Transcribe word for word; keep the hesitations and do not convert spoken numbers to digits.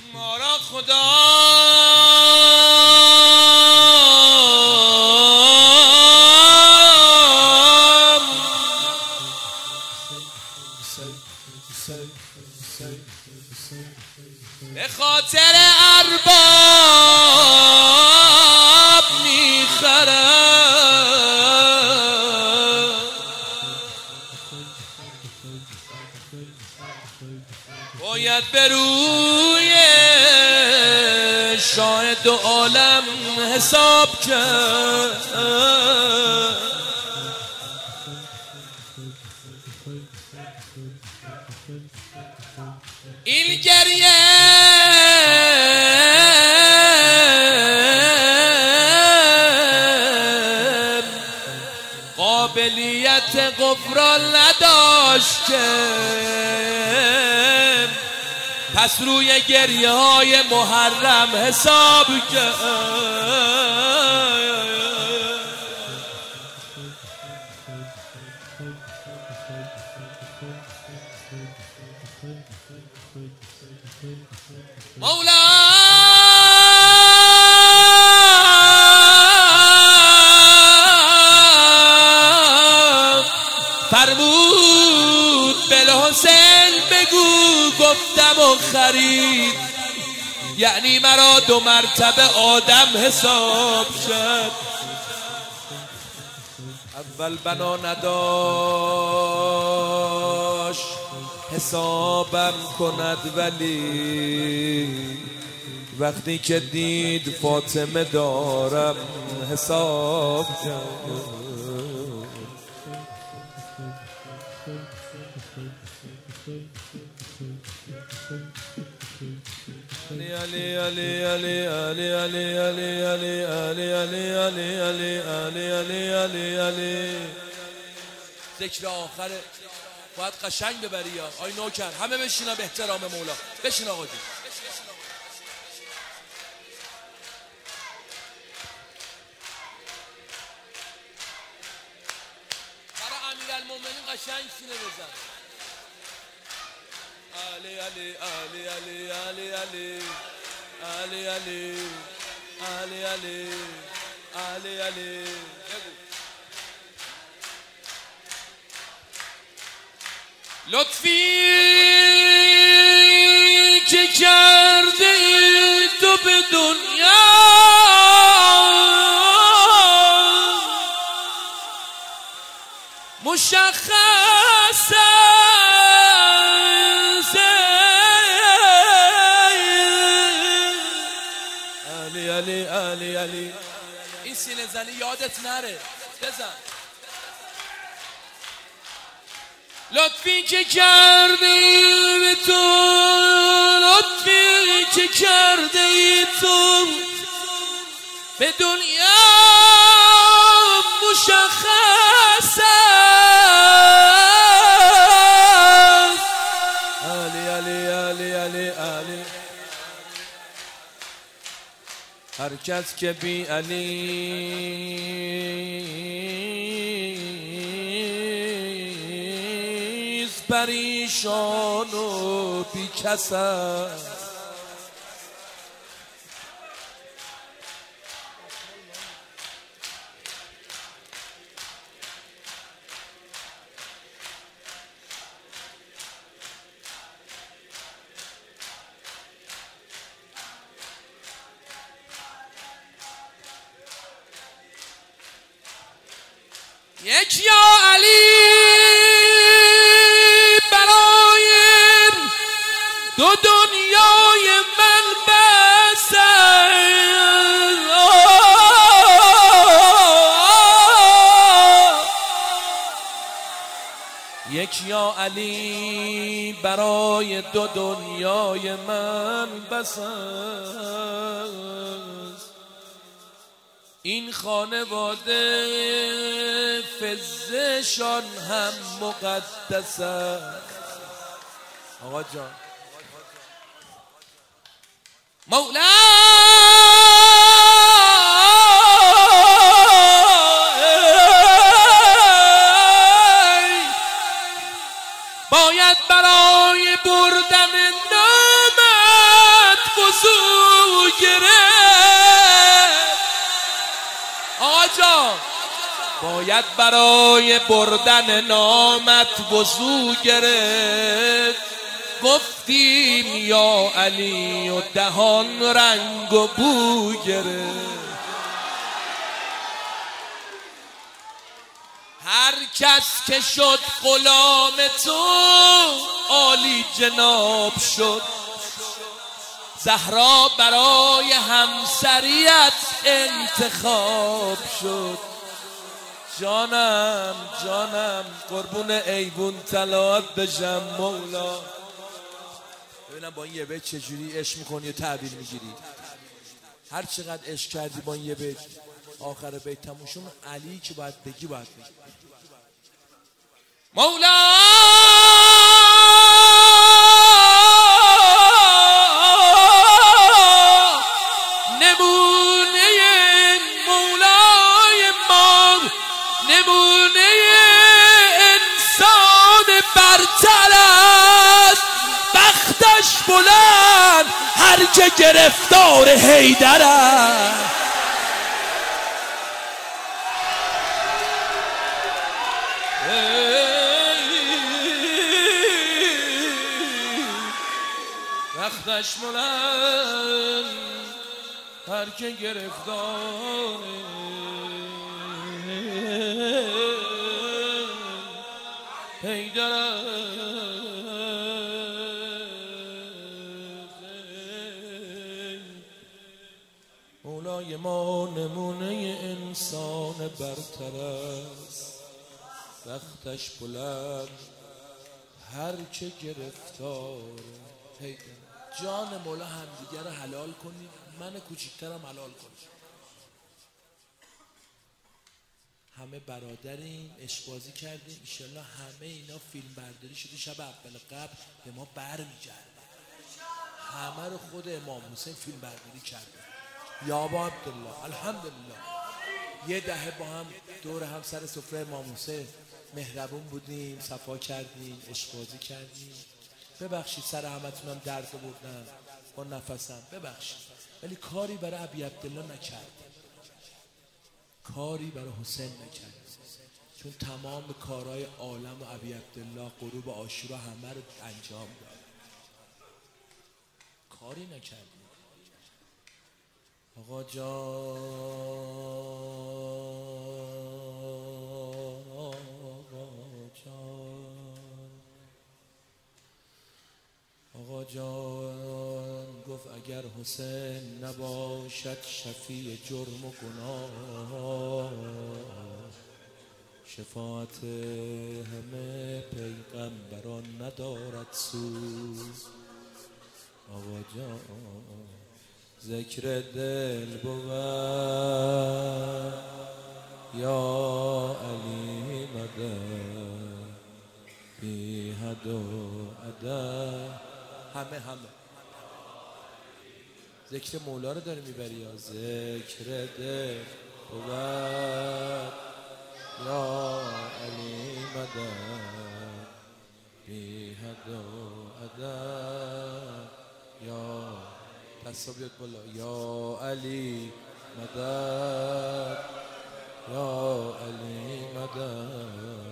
ما را خدا به خاطر ارباب میخرد، باید به روی شاهد و عالم حساب کرد. این گریه قابلیت غفران نداشت که پس روی گریه های محرم حساب کرد. مولا فرمود بالحسین بگو گفتم و خرید، یعنی مرا دو مرتبه آدم حساب شد. اول بنا نداشت حسابم کند، ولی وقتی که دید فاطمه دارم حساب کرد. علی علی علی علی علی علی علی علی علی علی علی علی علی علی علی علی ذکر آخره باید قشنگ ببری یا آی نوکر. همه بشینن به احترام مولا. بشین آقا جون. برای امیرالمومنین قشنگ سینه بزن. علی علی علی علی علی علی علی علی علی علی علی علی لطفی که کرده تو به دنیا مشخص علی علی علی علی این سینه زنی یادت نره بزن. لطفی که کردی به تو، لطفی که کردی تو به دنیا مشخص است. علی علی علی علی علی هر کس که بی علی پریشان و بی کس است. یک یا علی برای دو دنیای من بس یک یا علی برای دو دنیای من بس این خانواده فزشان هم مقدس است. آقا جان مولا باید برای بردن نامت باید برای بردن نامت وضو گرفت. گفتیم یا علی و دهان رنگ و بو گرفت. هر کس که شد غلام تو عالی جناب شد. زهرا برای همسریت انتخاب شد. جانم جانم قربون ایبون طلات بشم مولا. ببینم با این یه بیت چجوری عشق میکنی و تعبیر میگیری. هر چقدر عشق کردی با این یه بیت آخر بیت تموشون علی که باید بگی باید بگی. مولا نمونه مولای ما، نمونه انسان برتر است. بختش بلند هر که گرفتار حیدر است. بختش بلند هر که گرفتار حیدر است. مولای ما نمونه انسان برتر است. بختش بلند هر که گرفتار حیدر. جان مولا همدیگه رو حلال کنید. من کوچیکترم حلال کنید. همه برادریم، عشق بازی کردیم. انشالله همه اینا فیلم برداری شده شب اول قبل به ما برمیگرده. همه رو خود امام حسین فیلم برداری کرده. یا ابا عبدالله الحمدلله. یه دهه با هم دور هم سر سفره امام حسین مهربون بودیم، صفا کردیم، عشق بازی کردیم. ببخشید سر همتونم درد بردم با نفسم، ببخشید. ولی کاری برای ابی عبدالله نکرد، کاری برای حسین نکرد. چون تمام کارهای عالم و ابی عبدالله غروب عاشورا همه رو انجام داد. کاری نکرد. آقا جان آقا جان گفت اگر حسین نباشد شفیع جرم و گناه، شفاعت همه پیغمبران ندارد سود. آقا جان ذکر دل بود یا علی مدد بی حد و عدد. همه همه ذکر مولا رو داره میبری. یا ذکر دل بود یا علی مدد بی حد و عدد. یا دستا بیاد بالا. یا علی مدد یا علی مدد